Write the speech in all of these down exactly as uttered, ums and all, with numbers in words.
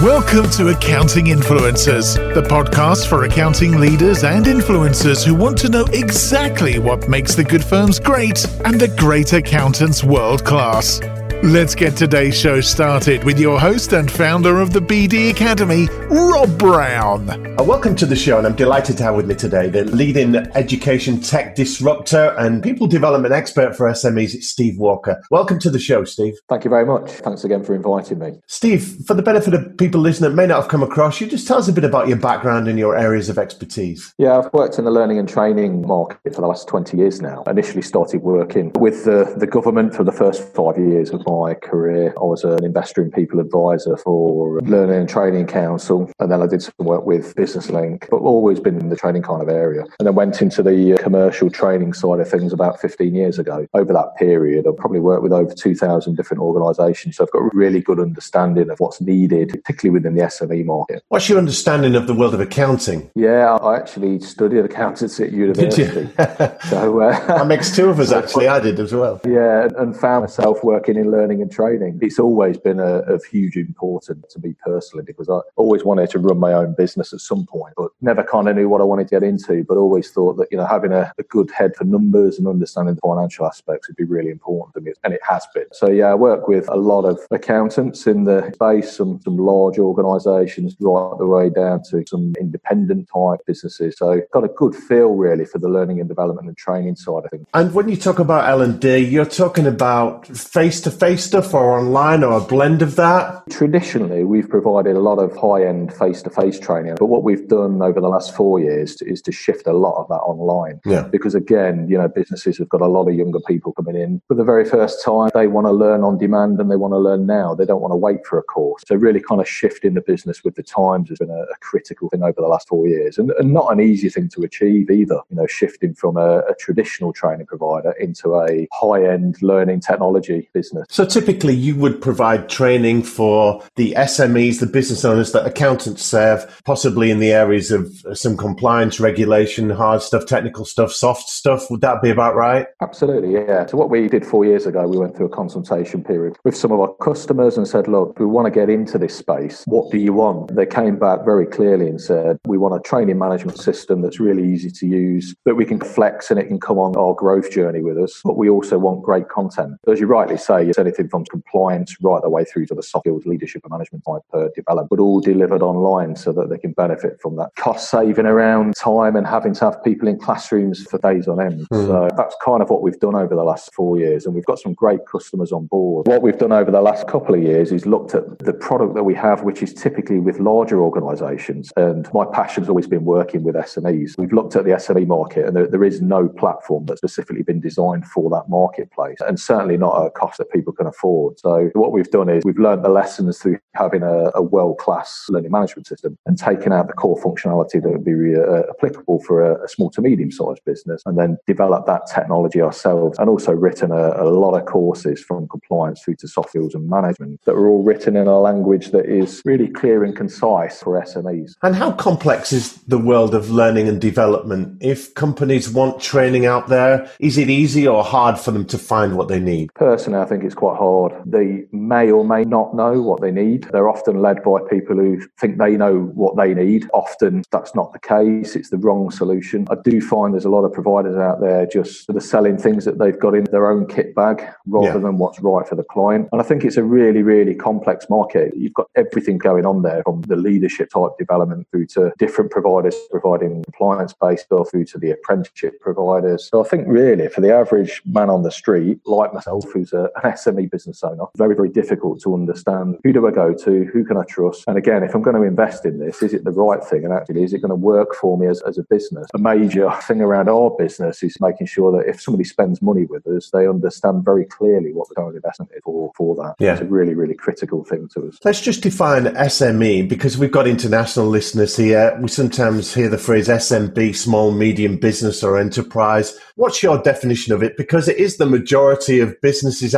Welcome to Accounting Influencers, the podcast for accounting leaders and influencers who want to know exactly what makes the good firms great and the great accountants world class. Let's get today's show started with your host and founder of the B D Academy, Rob Brown. Uh, welcome to the show, and I'm delighted to have with me today the leading education tech disruptor and people development expert for S M Es, Steve Walker. Welcome to the show, Steve. Thank you very much. Thanks again for inviting me. Steve, for the benefit of people listening that may not have come across you, just tell us a bit about your background and your areas of expertise. Yeah, I've worked in the learning and training market for the last twenty years now. I initially started working with the, the government for the first five years of my career. I was an investor in people advisor for Learning and Training Council, and then I did some work with Business Link, but always been in the training kind of area. And then went into the commercial training side of things about fifteen years ago. Over that period, I've probably worked with over two thousand different organisations, so I've got a really good understanding of what's needed, particularly within the S M E market. What's your understanding of the world of accounting? Yeah, I actually studied accountancy at university. so uh, That makes two of us, actually. I did as well. Yeah, and found myself working in learning and training. It's always been a, of huge importance to me personally, because I always wanted to run my own business at some point, but never kind of knew what I wanted to get into, but always thought that, you know, having a, a good head for numbers and understanding the financial aspects would be really important to me, and it has been. So yeah, I work with a lot of accountants in the space, some, some large organisations, right the way down to some independent type businesses. So got a good feel really for the learning and development and training side of things. And when you talk about L and D, you're talking about face-to-face stuff or online or a blend of that? Traditionally, we've provided a lot of high-end face-to-face training, but what we've done over the last four years is to shift a lot of that online. Yeah. Because again, you know, businesses have got a lot of younger people coming in for the very first time. They want to learn on demand and they want to learn now. They don't want to wait for a course. So really kind of shifting the business with the times has been a, a critical thing over the last four years, and, and not an easy thing to achieve either. You know, shifting from a, a traditional training provider into a high-end learning technology business. So typically you would provide training for the S M Es, the business owners that accountants serve, possibly in the areas of some compliance, regulation, hard stuff, technical stuff, soft stuff. Would that be about right? Absolutely, yeah. So what we did four years ago, we went through a consultation period with some of our customers and said, look, we want to get into this space. What do you want? They came back very clearly and said, we want a training management system that's really easy to use, that we can flex and it can come on our growth journey with us. But we also want great content. As you rightly say, it's anything from compliance right the way through to the soft skills, leadership and management type uh, development, but all delivered online so that they can benefit from that cost saving around time and having to have people in classrooms for days on end. Mm. So that's kind of what we've done over the last four years. And we've got some great customers on board. What we've done over the last couple of years is looked at the product that we have, which is typically with larger organisations. And my passion's always been working with S M Es. We've looked at the S M E market, and there, there is no platform that's specifically been designed for that marketplace, and certainly not at a cost that people can afford. So what we've done is we've learned the lessons through having a, a world-class learning management system and taken out the core functionality that would be uh, applicable for a, a small to medium-sized business, and then developed that technology ourselves, and also written a, a lot of courses from compliance through to soft skills and management that are all written in a language that is really clear and concise for S M Es. And how complex is the world of learning and development? If companies want training out there, is it easy or hard for them to find what they need? Personally, I think it's quite hard. They may or may not know what they need. They're often led by people who think they know what they need. Often that's not the case. It's the wrong solution. I do find there's a lot of providers out there just sort of selling things that they've got in their own kit bag rather yeah. than what's right for the client. And I think it's a really, really complex market. You've got everything going on there, from the leadership type development through to different providers providing compliance-based stuff through to the apprenticeship providers. So I think really for the average man on the street, like myself, who's a, an S M E business owner, very, very difficult to understand who do I go to, who can I trust? And again, if I'm going to invest in this, is it the right thing? And actually, is it going to work for me as, as a business? A major thing around our business is making sure that if somebody spends money with us, they understand very clearly what the current investment is for, for that. Yeah. It's a really, really critical thing to us. Let's just define S M E, because we've got international listeners here. We sometimes hear the phrase S M B, small, medium business or enterprise. What's your definition of it? Because it is the majority of businesses out there,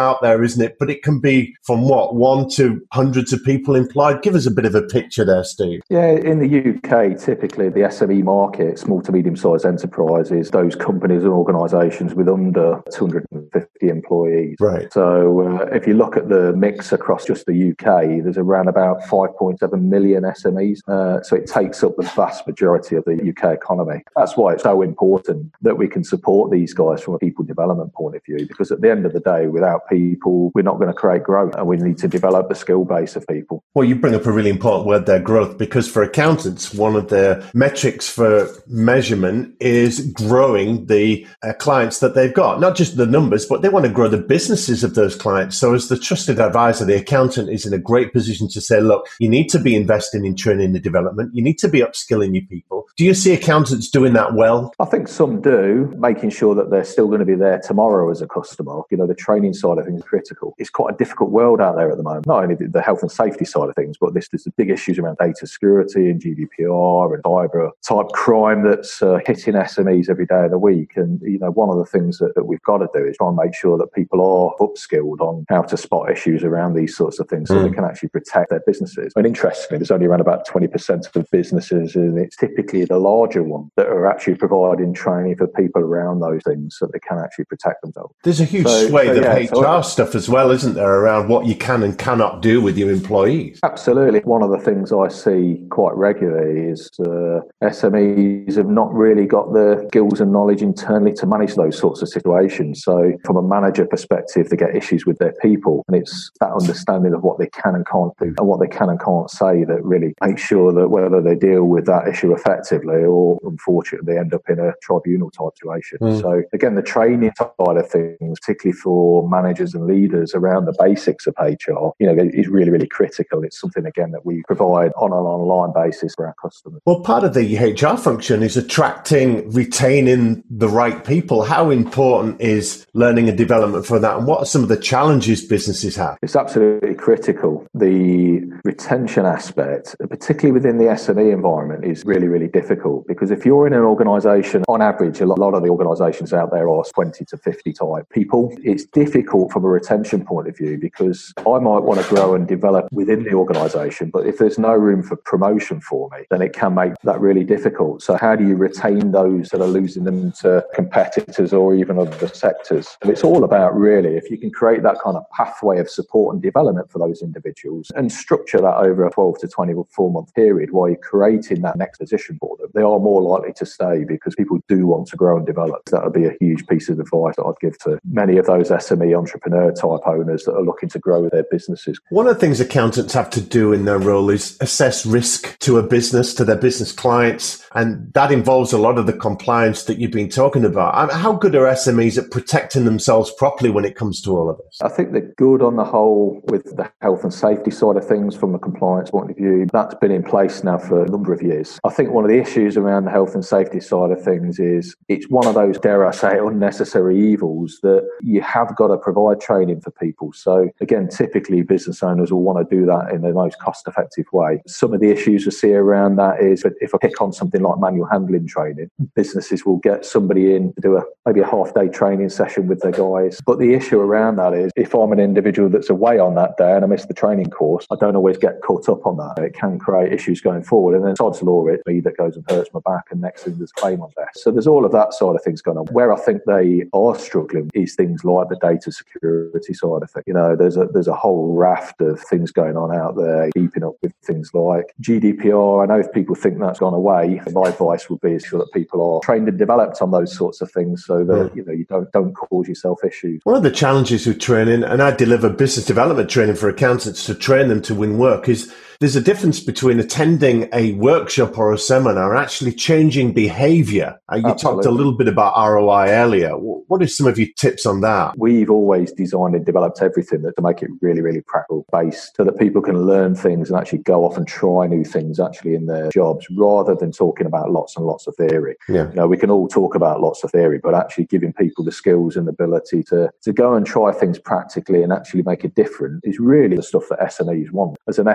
isn't it? But it can be from what, one to hundreds of people employed. Give us a bit of a picture there, Steve. Yeah, in the U K, typically the S M E market, small to medium-sized enterprises, those companies and organisations with under two hundred fifty employees. Right. So uh, if you look at the mix across just the U K, there's around about five point seven million S M Es. Uh, so it takes up the vast majority of the U K economy. That's why it's so important that we can support these guys from a people development point of view, because at the end of the day, without people, we're not going to create growth, and we need to develop the skill base of people. Well, you bring up a really important word there, growth, because for accountants, one of the metrics for measurement is growing the uh, clients that they've got. Not just the numbers, but they want to grow the businesses of those clients. So as the trusted advisor, the accountant is in a great position to say, look, you need to be investing in training and development. You need to be upskilling your people. Do you see accountants doing that well? I think some do, making sure that they're still going to be there tomorrow as a customer. You know, the training side of things is critical. It's quite a difficult world out there at the moment. Not only the health and safety side of things, but this, there's the big issues around data security and G D P R and cyber type crime that's uh, hitting S M Es every day of the week. And, you know, one of the things that, that we've got to do is try and make sure that people are upskilled on how to spot issues around these sorts of things so mm. they can actually protect their businesses. And interestingly, there's only around about twenty percent of businesses, and it's typically the larger ones that are actually providing training for people around those things so they can actually protect themselves. There's a huge so, swathe so, of yeah, H R so, stuff as well, isn't there, around what you can and cannot do with your employees? Absolutely. One of the things I see quite regularly is uh, S M Es have not really got the skills and knowledge internally to manage those sorts of situations. So from a manager perspective, they get issues with their people, and it's that understanding of what they can and can't do and what they can and can't say that really makes sure that whether they deal with that issue effectively or unfortunately they end up in a tribunal type situation. Mm. So again, the training side of things, particularly for managers and leaders around the basics of H R, you know, is really, really critical. It's something, again, that we provide on an online basis for our customers. Well, part of the H R function is attracting, retaining the right people. How important is learning and development for that? And what are some of the challenges businesses have? It's absolutely critical. The retention aspect, particularly within the S M E environment, is really, really difficult, because if you're in an organisation, on average, a lot of the organisations out there are twenty to fifty type people. It's difficult from a retention point of view, because I might want to grow and develop within the organisation, but if there's no room for promotion for me, then it can make that really difficult. So how do you retain those that are losing them to competitors or even other sectors? And it's all about, really, if you can create that kind of pathway of support and development for those individuals and structure that over a twelve to twenty-four month period while you're creating that next position for them, they are more likely to stay, because people do want to grow and develop. That would be a huge piece of advice that I'd give to many of those S M E entrepreneur type owners that are looking to grow their businesses. One of the things accountants have to do in their role is assess risk to a business, to their business clients, and that involves a lot of the compliance that you've been talking about. How good are S M Es at protecting themselves properly when it comes to all of this? I think they're good on the whole with the health and safety side of things from a compliance point of view. That's been in place now for a number of years. I think one of the issues around the health and safety side of things is it's one of those, dare I say, unnecessary evils that you have got to provide training for people. So again, typically business owners will want to do that in the most cost-effective way. Some of the issues we see around that is that if I pick on something like manual handling training, businesses will get somebody in to do a maybe a half-day training session with their guys. But the issue around that is if I'm an individual that's away on that day and I miss the training course, I don't always get caught up on that. It can create issues going forward. And then odds law, it's me that goes and hurts my back, and next thing there's a claim on there. So there's all of that side of things going on. Where I think they are struggling is things like the data security side of things. You know, there's a there's a whole raft of things going on out there, keeping up with things like G D P R. I know if people think that's gone away, my advice would be is sure that people are trained and developed on those sorts of things so that, you know, you don't don't cause yourself issues. One of the challenges with training, and I deliver business development training for accountants to train them to win work, is there's a difference between attending a workshop or a seminar and actually changing behavior. Uh, you Absolutely. talked a little bit about R O I earlier. What are some of your tips on that? We've always designed and developed everything to make it really, really practical based so that people can learn things and actually go off and try new things actually in their jobs rather than talking about lots and lots of theory. Yeah. You know, we can all talk about lots of theory, but actually giving people the skills and ability to, to go and try things practically and actually make a difference is really the stuff that S M Es want. As an S M E owner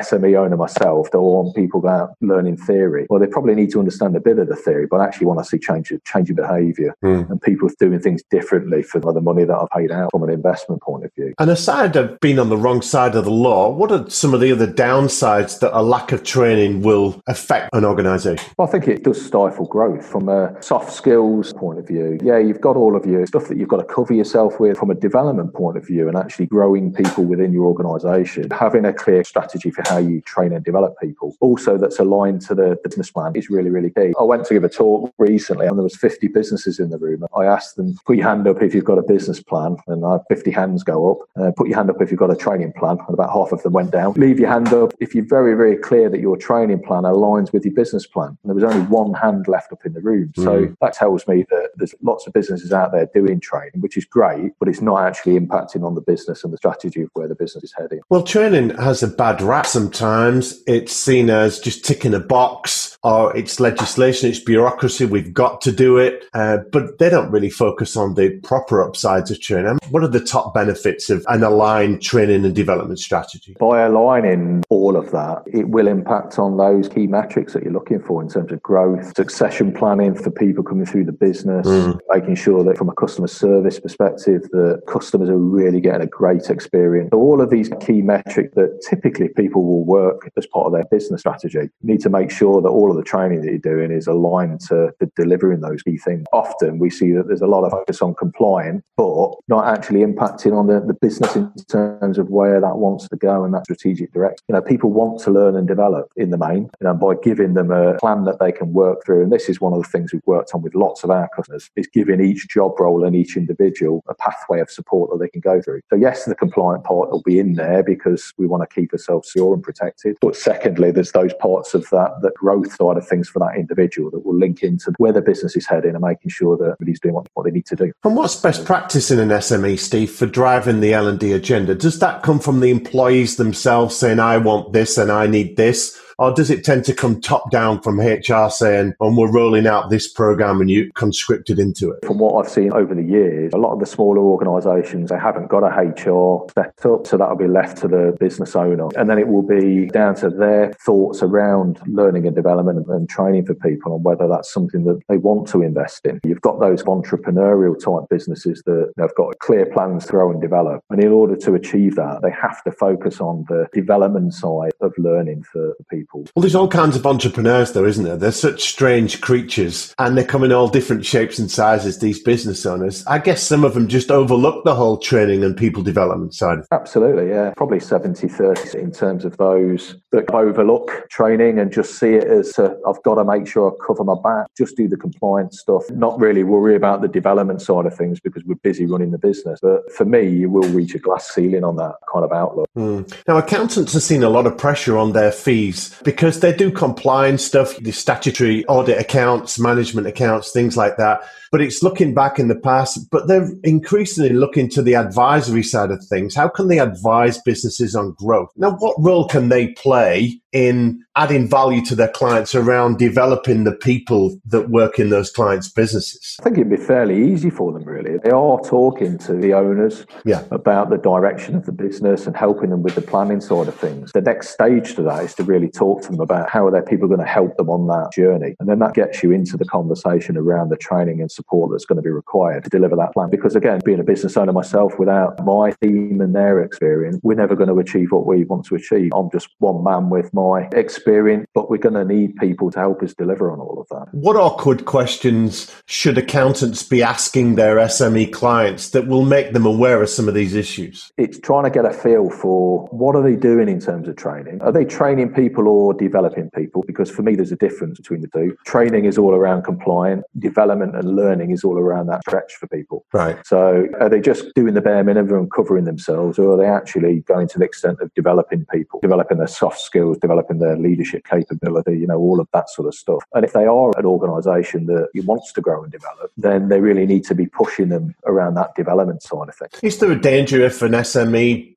owner myself, don't want people out learning theory. Well, they probably need to understand a bit of the theory, but actually want to see change, change of behaviour mm. and people doing things differently for the money that I've paid out from an investment point of view. And aside of being on the wrong side of the law, what are some of the other downsides that a lack of training will affect an organisation? Well, I think it does stifle growth from a soft skills point of view. Yeah, you've got all of your stuff that you've got to cover yourself with from a development point of view and actually growing people within your organisation. Having a clear strategy for how you train and develop people. Also, that's aligned to the business plan is really, really key. I went to give a talk recently and there was fifty businesses in the room. I asked them, put your hand up if you've got a business plan, and I had fifty hands go up. Uh, put your hand up if you've got a training plan, and about half of them went down. Leave your hand up if you're very, very clear that your training plan aligns with your business plan. And there was only one hand left up in the room. Mm. So that tells me that there's lots of businesses out there doing training, which is great, but it's not actually impacting on the business and the strategy of where the business is heading. Well, training has a bad rap sometimes. It's seen as just ticking a box, or it's legislation, it's bureaucracy, we've got to do it. Uh, but they don't really focus on the proper upsides of training. What are the top benefits of an aligned training and development strategy? By aligning all of that, it will impact on those key metrics that you're looking for in terms of growth, succession planning for people coming through the business, mm. making sure that from a customer service perspective, the customers are really getting a great experience. So all of these key metrics that typically people will work as part of their business strategy, you need to make sure that all of the training that you're doing is aligned to, to delivering those key things. Often we see that there's a lot of focus on compliance, but not actually impacting on the, the business in terms of where that wants to go and that strategic direction. You know, people want to learn and develop in the main, you know, by giving them a plan that they can work through. And this is one of the things we've worked on with lots of our customers, is giving each job role and each individual a pathway of support that they can go through. So yes, the compliant part will be in there because we want to keep ourselves secure and protected. But secondly, there's those parts of that, that growth side of things for that individual that will link into where the business is heading and making sure that everybody's doing what, what they need to do. And what's best practice in an S M E, Steve, for driving the L and D agenda? Does that come from the employees themselves saying, I want this and I need this? Or does it tend to come top down from H R saying, oh, we're rolling out this program and you conscripted into it? From what I've seen over the years, a lot of the smaller organisations, they haven't got a H R set up, so that'll be left to the business owner. And then it will be down to their thoughts around learning and development and training for people and whether that's something that they want to invest in. You've got those entrepreneurial type businesses that have got clear plans to grow and develop. And in order to achieve that, they have to focus on the development side of learning for people. Well, there's all kinds of entrepreneurs, though, isn't there? They're such strange creatures, and they come in all different shapes and sizes, these business owners. I guess some of them just overlook the whole training and people development side. Absolutely, yeah. Probably seventy thirty in terms of those that overlook training and just see it as, uh, I've got to make sure I cover my back, just do the compliance stuff, not really worry about the development side of things because we're busy running the business. But for me, you will reach a glass ceiling on that kind of outlook. Mm. Now, accountants have seen a lot of pressure on their fees because they do compliance stuff, the statutory audit accounts, management accounts, things like that. But it's looking back in the past, but they're increasingly looking to the advisory side of things. How can they advise businesses on growth? Now, what role can they play in adding value to their clients around developing the people that work in those clients' businesses? I think it'd be fairly easy for them, really. They are talking to the owners yeah. about the direction of the business and helping them with the planning side of things. The next stage to that is to really talk to them about how are their people going to help them on that journey. And then that gets you into the conversation around the training and support that's going to be required to deliver that plan. Because again, being a business owner myself, without my team and their experience, we're never going to achieve what we want to achieve. I'm just one man with my experience, but we're going to need people to help us deliver on all of that. What awkward questions should accountants be asking their S M E clients that will make them aware of some of these issues? It's trying to get a feel for what are they doing in terms of training? Are they training people or developing people? Because for me, there's a difference between the two. Training is all around compliance. Development and learning is all around that stretch for people. Right. So are they just doing the bare minimum and covering themselves, or are they actually going to the extent of developing people, developing their soft skills, developing their leadership capability, you know, all of that sort of stuff? And if they are an organisation that wants to grow and develop, then they really need to be pushing them around that development side of things. Is there a danger if an S M E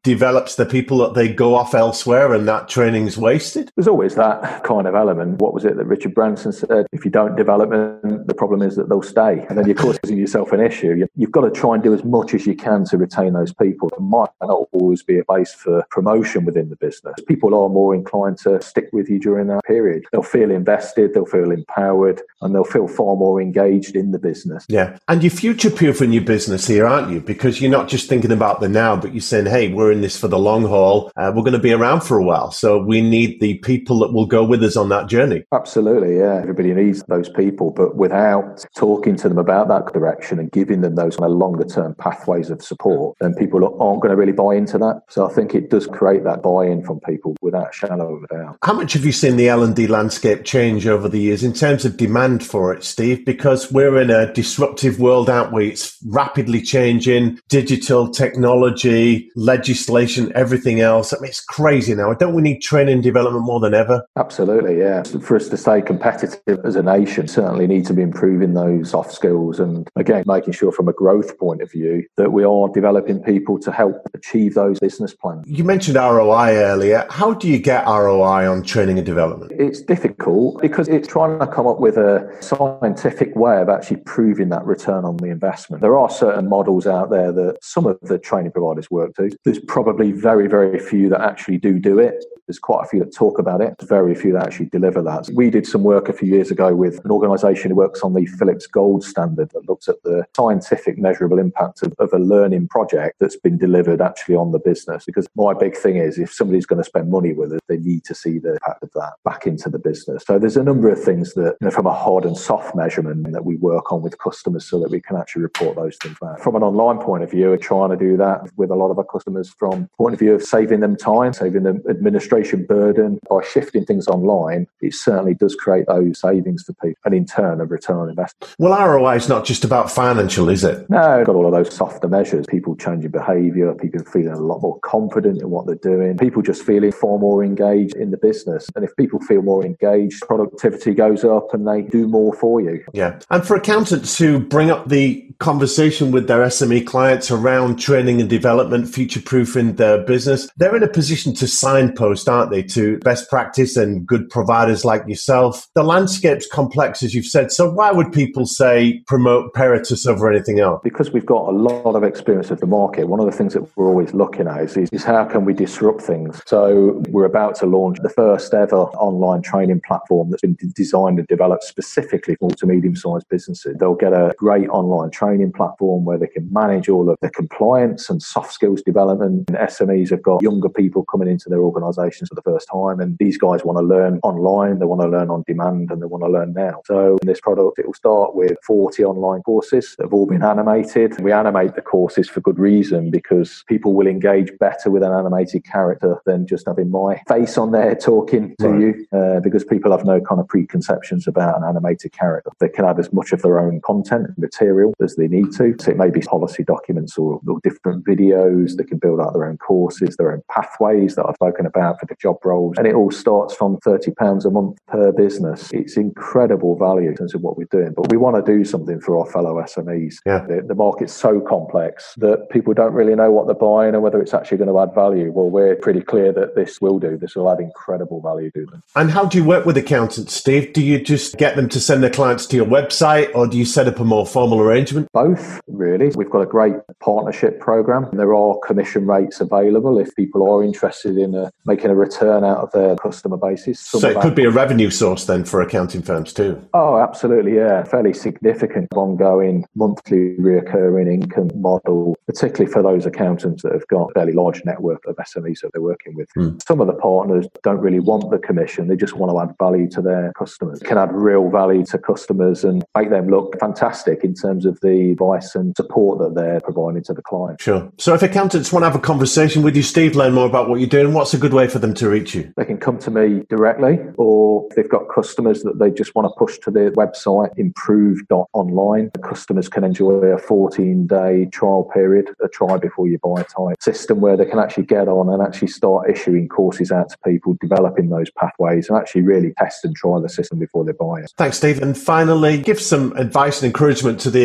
develops the people that they go off elsewhere and that training's wasted? There's always that kind of element. What was it that Richard Branson said? If you don't develop them, the problem is that they'll stay. And then you're causing yourself an issue. You've got to try and do as much as you can to retain those people. It might not always be a base for promotion within the business. People are more inclined to stick with you during that period. They'll feel invested, they'll feel empowered, and they'll feel far more engaged in the business. Yeah. And you're future-proofing your business here, aren't you? Because you're not just thinking about the now, but you're saying, hey, we're in this for the long haul. Uh, we're going to be around for a while. So we need the people that will go with us on that journey. Absolutely, yeah. Everybody needs those people, but without talking to them about that direction and giving them those kind of longer-term pathways of support, then people aren't going to really buy into that. So I think it does create that buy-in from people without a shadow of a doubt. How much have you seen the L and D landscape change over the years in terms of demand for it, Steve? Because we're in a disruptive world, aren't we? It's rapidly changing, digital technology, legislation, everything else. I mean, it's crazy now. Don't we need training and development more than ever? Absolutely, yeah. For us to stay competitive as a nation, certainly need to be improving those soft skills and, again, making sure from a growth point of view that we are developing people to help achieve those business plans. You mentioned R O I earlier. How do you get R O I on training and development? It's difficult because it's trying to come up with a scientific way of actually proving that return on the investment. There are certain models out there that some of the training providers work to. There's probably very, very few that actually do do it. There's quite a few that talk about it, very few that actually deliver that. We did some work a few years ago with an organisation who works on the Philips Gold standard that looks at the scientific measurable impact of, of a learning project that's been delivered actually on the business. Because my big thing is if somebody's going to spend money with us, they need to see the impact of that back into the business. So there's a number of things that, you know, from a hard and soft measurement that we work on with customers so that we can actually report those things back. From an online point of view, we're trying to do that with a lot of our customers from point of view of saving them time, saving them administration burden. By shifting things online, it certainly does create those savings for people and in turn a return on investment. Well, R O I is not just about financial, is it? No, we've got all of those softer measures, people changing behaviour, people feeling a lot more confident in what they're doing, people just feeling far more engaged in the business. And if people feel more engaged, productivity goes up and they do more for you. Yeah. And for accountants who bring up the conversation with their S M E clients around training and development, future-proofing their business, they're in a position to signpost, aren't they, to best practice and good providers like yourself. The landscape's complex, as you've said. So why would people say promote Peritus over anything else? Because we've got a lot of experience of the market, one of the things that we're always looking at is, is how can we disrupt things? So we're about to launch the first ever online training platform that's been designed and developed specifically for to medium-sized businesses. They'll get a great online training platform where they can manage all of the compliance and soft skills development. And S M Es have got younger people coming into their organisations for the first time, and these guys want to learn online, they want to learn on demand, and they want to learn now. So in this product, it will start with forty online courses that have all been animated. We animate the courses for good reason because people will engage better with an animated character than just having my face on there talking to right. you, uh, because people have no kind of preconceptions about an animated character. They can add as much of their own content and material as they need to. So it may be policy documents or, or different videos. They can build out their own courses, their own pathways that I've spoken about for the job roles. And it all starts from thirty pounds a month per business. It's incredible value in terms of what we're doing. But we want to do something for our fellow S M Es. Yeah. The, the market's so complex that people don't really know what they're buying and whether it's actually going to add value. Well, we're pretty clear that this will do. This will add incredible value to them. And how do you work with accountants, Steve? Do you just get them to send their clients to your website, or do you set up a more formal arrangement? Both, really. We've got a great partnership program. There are commission rates available if people are interested in uh, making a return out of their customer bases. Some so it could be a revenue source then for accounting firms too? Oh, absolutely, yeah. Fairly significant ongoing monthly reoccurring income model, particularly for those accountants that have got a fairly large network of S M Es that they're working with. Mm. Some of the partners don't really want the commission. They just want to add value to their customers. It can add real value to customers and make them look fantastic in terms of the advice and support that they're providing to the client. Sure. So if accountants want to have a conversation with you, Steve, learn more about what you're doing, what's a good way for them to reach you? They can come to me directly, or if they've got customers that they just want to push to their website, improve dot online. The customers can enjoy a fourteen-day trial period, a try before you buy type system where they can actually get on and actually start issuing courses out to people, developing those pathways and actually really test and try the system before they buy it. Thanks, Steve. And finally, give some advice and encouragement to the accounting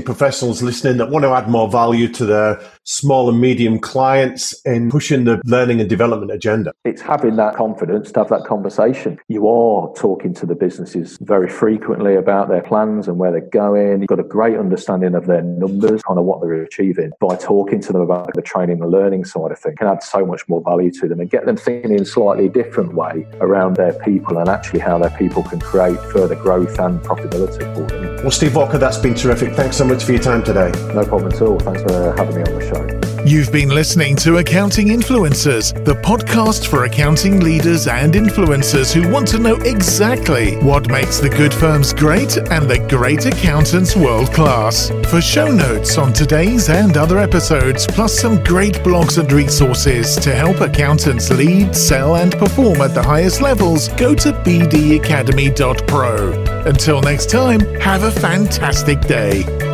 professionals listening that want to add more value to their small and medium clients in pushing the learning and development agenda? It's having that confidence to have that conversation. You are talking to the businesses very frequently about their plans and where they're going. You've got a great understanding of their numbers, kind of what they're achieving. By talking to them about the training and learning side of things, can add so much more value to them and get them thinking in a slightly different way around their people and actually how their people can create further growth and profitability for them. Well, Steve Walker, that's been terrific. Thanks so much for your time today. No problem at all. Thanks for having me on the show. You've been listening to Accounting Influencers, the podcast for accounting leaders and influencers who want to know exactly what makes the good firms great and the great accountants world class. For show notes on today's and other episodes, plus some great blogs and resources to help accountants lead, sell, and perform at the highest levels, go to b d academy dot pro. Until next time, have a fantastic day.